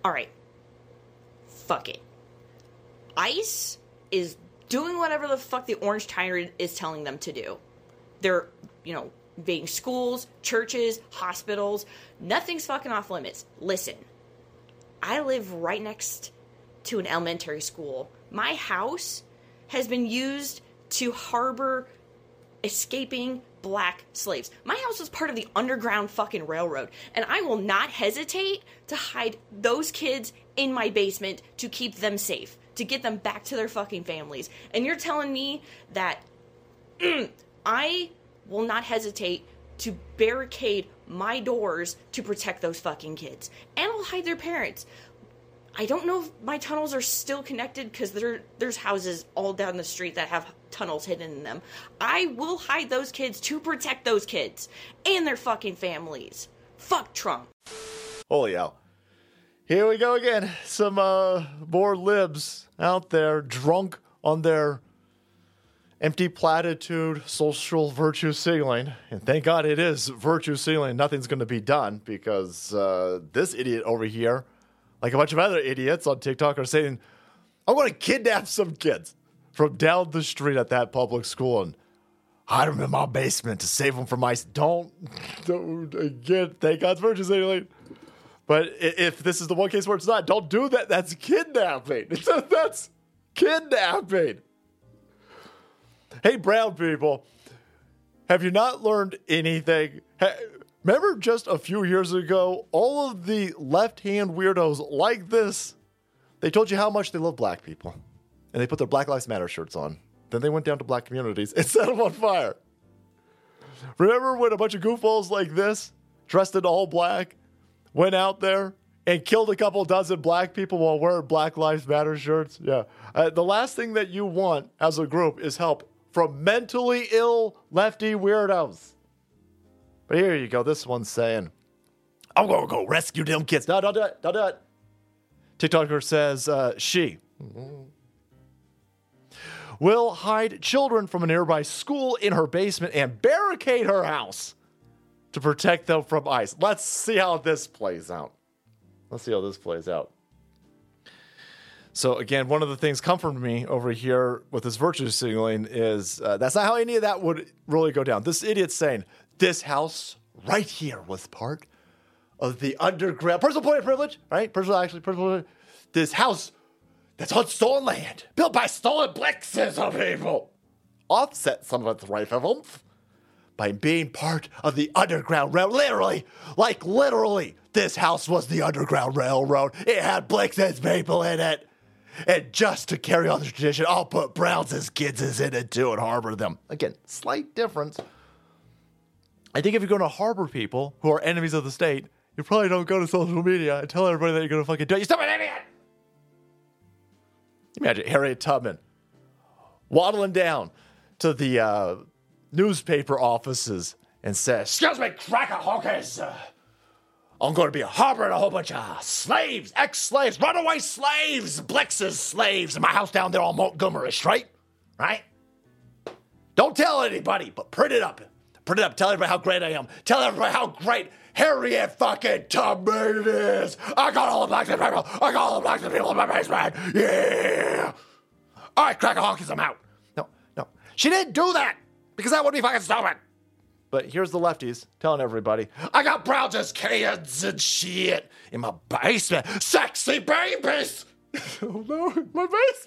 All right. Fuck it. ICE is doing whatever the fuck the Orange Tyrant is telling them to do. They're, invading schools, churches, hospitals. Nothing's fucking off limits. Listen, I live right next to an elementary school. My house has been used to harbor escaping black slaves. My house was part of the Underground fucking Railroad, and I will not hesitate to hide those kids in my basement to keep them safe, to get them back to their fucking families. And you're telling me that I will not hesitate to barricade my doors to protect those fucking kids. And I'll hide their parents. I don't know if my tunnels are still connected because there's houses all down the street that have tunnels hidden in them. I will hide those kids to protect those kids and their fucking families. Fuck Trump. Holy hell. Here we go again. Some more libs out there drunk on their empty platitude social virtue signaling. And thank God it is virtue signaling. Nothing's going to be done because this idiot over here, like a bunch of other idiots on TikTok, are saying, I'm going to kidnap some kids from down the street at that public school and hide them in my basement to save them from ICE. Don't again, thank God's virtue signaling. But if this is the one case where it's not, don't do that. That's kidnapping. That's kidnapping. Hey, brown people, have you not learned anything? Remember just a few years ago, all of the left-hand weirdos like this, they told you how much they love black people. And they put their Black Lives Matter shirts on. Then they went down to black communities and set them on fire. Remember when a bunch of goofballs like this, dressed in all black, went out there and killed a couple dozen black people while wearing Black Lives Matter shirts? Yeah. The last thing that you want as a group is help from mentally ill lefty weirdos. But here you go. This one's saying, I'm going to go rescue them kids. No, don't do it. Don't do it. TikToker says she will hide children from a nearby school in her basement and barricade her house to protect them from ICE. Let's see how this plays out. So again, one of the things comforting me over here with this virtue signaling is that's not how any of that would really go down. This idiot's saying this house right here was part of the underground personal point of privilege, right? Personal. This house that's on stolen land, built by stolen blixes of people, offset some of its right of oomph by being part of the Underground Railroad. Literally, this house was the Underground Railroad. It had blixes people in it. And just to carry on the tradition, I'll put Browns' kids in it too and harbor them. Again, slight difference. I think if you're going to harbor people who are enemies of the state, you probably don't go to social media and tell everybody that you're going to fucking do it. You stupid idiot! Imagine Harriet Tubman waddling down to the newspaper offices and says, excuse me, cracker honkers. I'm going to be harboring a whole bunch of slaves, ex-slaves, runaway slaves, Blix's slaves in my house down there on Montgomery Street, right? Don't tell anybody, but print it up. Print it up. Tell everybody how great I am. Tell everybody how great Harriet fucking Tubman is. I got all the blacks people. I got all the blacks people in my basement. Yeah. All right, cracker honkies, I'm out. No. She didn't do that because that would be fucking stupid. But here's the lefties telling everybody, I got Browns' kids and shit in my basement. Sexy babies. Oh no, my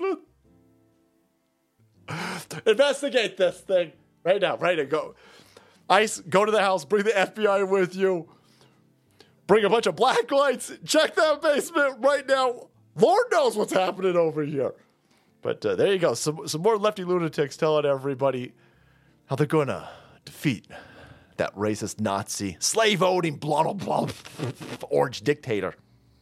basement. Investigate this thing right now. Go. ICE, go to the house, bring the FBI with you. Bring a bunch of black lights. Check that basement right now. Lord knows what's happening over here. But there you go. Some more lefty lunatics telling everybody how they're going to defeat that racist Nazi, slave-owning, blonde orange dictator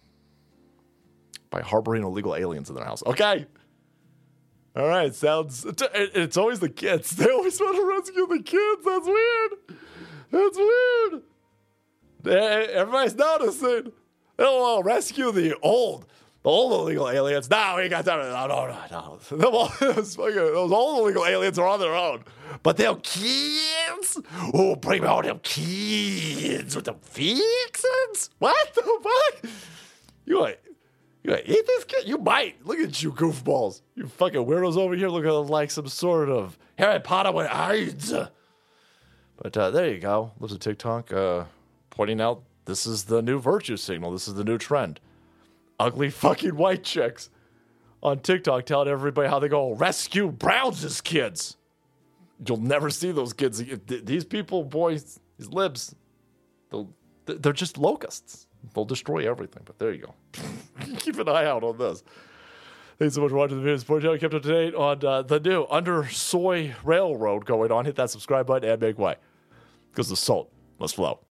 by harboring illegal aliens in their house. Okay. All right. It's always the kids. They always want to rescue the kids. That's weird. Everybody's noticing. They don't want to rescue the old illegal aliens. No, we got that. No. Those old illegal aliens are on their own. But them kids? Oh, bring me all them kids with them fixins? What the fuck? You gonna eat this kid? You might. Look at you, goofballs. You fucking weirdos over here looking like some sort of Harry Potter with AIDS. But there you go. Lives of TikTok pointing out this is the new virtue signal. This is the new trend. Ugly fucking white chicks on TikTok telling everybody how they go rescue Browns' kids. You'll never see those kids. These people, boys, these libs, they're just locusts. They'll destroy everything. But there you go. Keep an eye out on this. Thanks so much for watching the video. Support channel. Kept up to date on the new Undersoy Railroad going on. Hit that subscribe button and make way. Because the salt must flow.